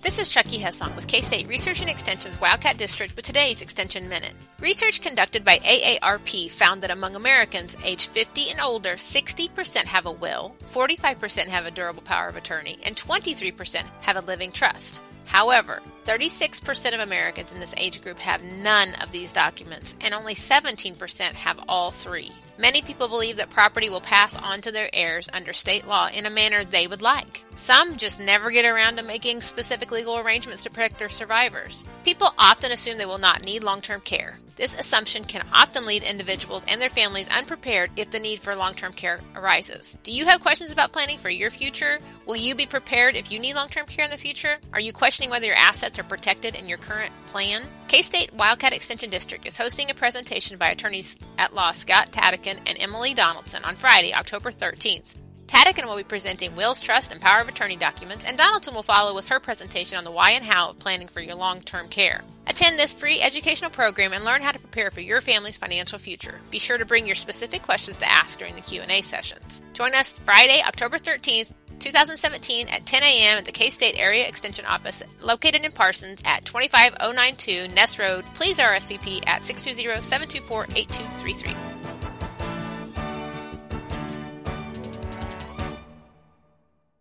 This is Chucky Hessong with K-State Research and Extension's Wildcat District with today's Extension Minute. Research conducted by AARP found that among Americans aged 50 and older, 60% have a will, 45% have a durable power of attorney, and 23% have a living trust. However, 36% of Americans in this age group have none of these documents, and only 17% have all three. Many people believe that property will pass on to their heirs under state law in a manner they would like. Some just never get around to making specific legal arrangements to protect their survivors. People often assume they will not need long-term care. This assumption can often lead individuals and their families unprepared if the need for long-term care arises. Do you have questions about planning for your future? Will you be prepared if you need long-term care in the future? Are you questioning whether your assets are protected in your current plan? K-State Wildcat Extension District is hosting a presentation by attorneys at law Scott Tadican and Emily Donaldson on Friday, October 13th. Tadican will be presenting wills, trust, and power of attorney documents, and Donaldson will follow with her presentation on the why and how of planning for your long-term care. Attend this free educational program and learn how to prepare for your family's financial future. Be sure to bring your specific questions to ask during the Q&A sessions. Join us Friday, October 13th, 2017 at 10 a.m. at the K-State Area Extension Office located in Parsons at 25092 Ness Road. Please RSVP at 620-724-8233.